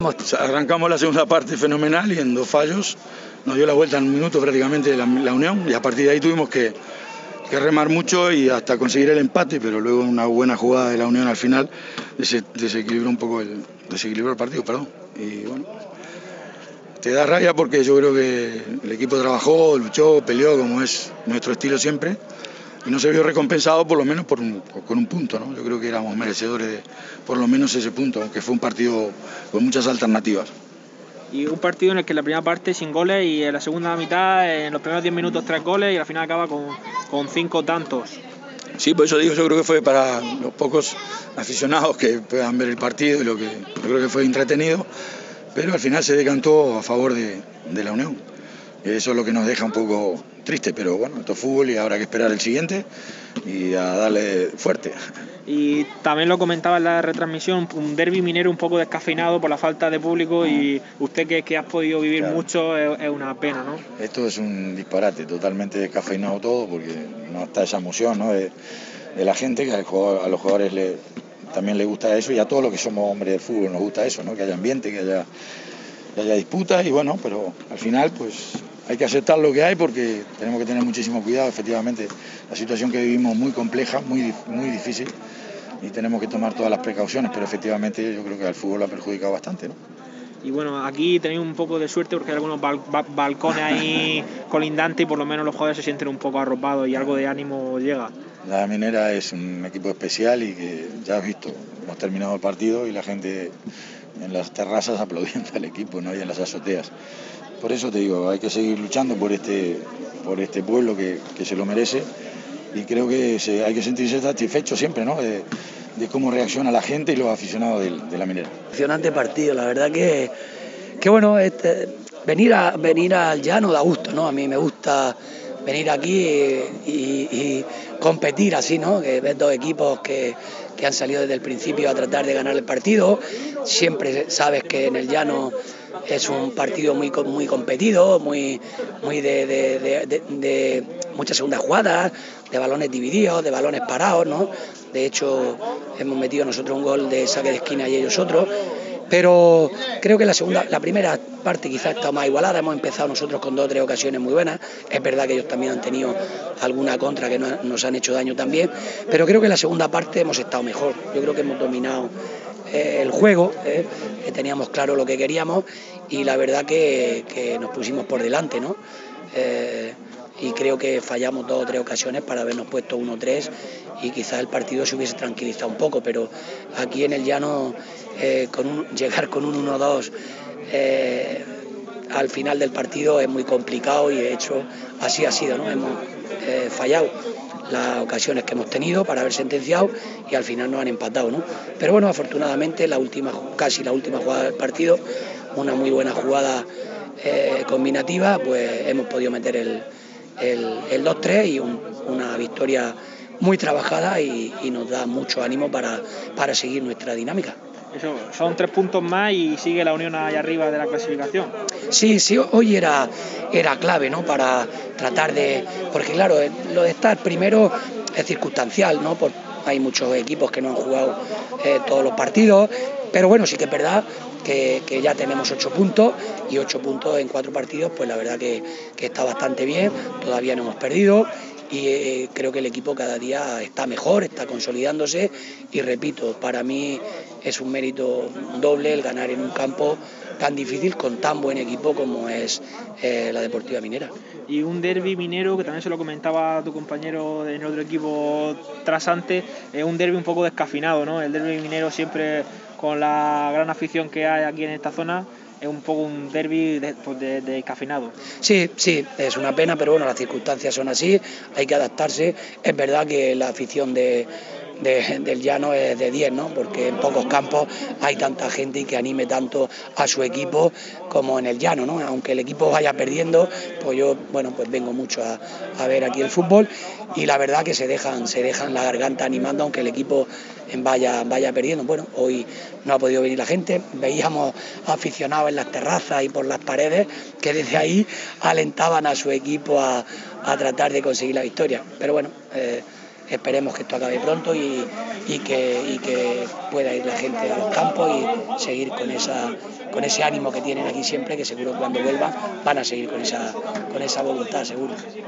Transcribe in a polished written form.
Arrancamos la segunda parte fenomenal y en 2 fallos nos dio la vuelta en un minuto prácticamente la Unión, y a partir de ahí tuvimos que remar mucho y hasta conseguir el empate, pero luego una buena jugada de la Unión al final desequilibró un poco el partido, y bueno, te da rabia porque yo creo que el equipo trabajó, luchó, peleó como es nuestro estilo siempre, y no se vio recompensado por lo menos con un punto, ¿no? Yo creo que éramos merecedores de por lo menos ese punto, aunque fue un partido con muchas alternativas. Y un partido en el que en la primera parte sin goles y en la segunda mitad, en los primeros 10 minutos 3 goles y al final acaba con 5 tantos. Sí, por eso digo, yo creo que fue para los pocos aficionados que puedan ver el partido, y yo creo que fue entretenido, pero al final se decantó a favor de la Unión. Eso es lo que nos deja un poco triste, pero bueno, esto es fútbol y habrá que esperar el siguiente y a darle fuerte. Y también lo comentaba en la retransmisión, un derbi minero un poco descafeinado por la falta de público, y usted que has podido vivir mucho, es una pena, ¿no? Esto es un disparate, totalmente descafeinado todo, porque no está esa emoción, ¿no? de la gente, que a los jugadores también les gusta eso, y a todos los que somos hombres de fútbol nos gusta eso, ¿no? Que haya ambiente, que haya disputas, y bueno, pero al final pues hay que aceptar lo que hay, porque tenemos que tener muchísimo cuidado. Efectivamente, la situación que vivimos es muy compleja, muy difícil, y tenemos que tomar todas las precauciones, pero efectivamente yo creo que al fútbol lo ha perjudicado bastante, ¿no? Y bueno, aquí tenéis un poco de suerte porque hay algunos balcones ahí colindantes y por lo menos los jugadores se sienten un poco arropados y algo de ánimo llega. La Minera es un equipo especial y que ya has visto, hemos terminado el partido y la gente en las terrazas aplaudiendo al equipo, ¿no? Y en las azoteas. Por eso te digo, hay que seguir luchando por este pueblo que se lo merece, y creo que hay que sentirse satisfecho siempre, ¿no? De cómo reacciona la gente y los aficionados de la Minera. Emocionante partido, la verdad que bueno, venir al llano da gusto, ¿no? A mí me gusta venir aquí y competir así, ¿no? Que ves 2 equipos que han salido desde el principio a tratar de ganar el partido. Siempre sabes que en el llano es un partido muy competido, muy de muchas segundas jugadas, de balones divididos, de balones parados, ¿no? De hecho, hemos metido nosotros un gol de saque de esquina y ellos otro. Pero creo que la primera parte quizás está más igualada. Hemos empezado nosotros con 2 o 3 ocasiones muy buenas. Es verdad que ellos también han tenido alguna contra que nos han hecho daño también, pero creo que en la segunda parte hemos estado mejor. Yo creo que hemos dominado el juego, que teníamos claro lo que queríamos, y la verdad que nos pusimos por delante, ¿no? Y creo que fallamos 2 o 3 ocasiones para habernos puesto 1-3, y quizás el partido se hubiese tranquilizado un poco, pero aquí en el llano llegar con un 1-2 al final del partido es muy complicado, y de hecho así ha sido, ¿no? Hemos fallado las ocasiones que hemos tenido para haber sentenciado y al final nos han empatado, ¿no? Pero bueno, afortunadamente casi la última jugada del partido, una muy buena jugada combinativa, pues hemos podido meter el 2-3 y una victoria muy trabajada, y nos da mucho ánimo para seguir nuestra dinámica. Eso, son 3 puntos más y sigue la Unión allá arriba de la clasificación. Sí, hoy era clave, ¿no? Para tratar porque claro, lo de estar primero es circunstancial, ¿no? Hay muchos equipos que no han jugado todos los partidos, pero bueno, sí que es verdad que ya tenemos 8 puntos, y 8 puntos en 4 partidos, pues la verdad que está bastante bien. Todavía no hemos perdido, y creo que el equipo cada día está mejor, está consolidándose, y repito, para mí es un mérito doble el ganar en un campo tan difícil con tan buen equipo como es la Deportiva Minera. Y un derbi minero, que también se lo comentaba tu compañero en otro equipo trasante, es un derbi un poco descafeinado, ¿no? El derbi minero siempre, con la gran afición que hay aquí en esta zona, es un poco un derbi descafeinado. Sí, es una pena, pero bueno, las circunstancias son así, hay que adaptarse. Es verdad que la afición del llano es de 10, ¿no? Porque en pocos campos hay tanta gente y que anime tanto a su equipo como en el llano, ¿no? Aunque el equipo vaya perdiendo, pues yo, bueno, pues vengo mucho a ver aquí el fútbol, y la verdad que se dejan la garganta animando aunque el equipo vaya perdiendo. Bueno, hoy no ha podido venir la gente, veíamos aficionados en las terrazas y por las paredes que desde ahí alentaban a su equipo a tratar de conseguir la victoria, pero bueno, esperemos que esto acabe pronto y que pueda ir la gente a los campos y seguir con ese ánimo que tienen aquí siempre, que seguro que cuando vuelvan van a seguir con esa voluntad, seguro.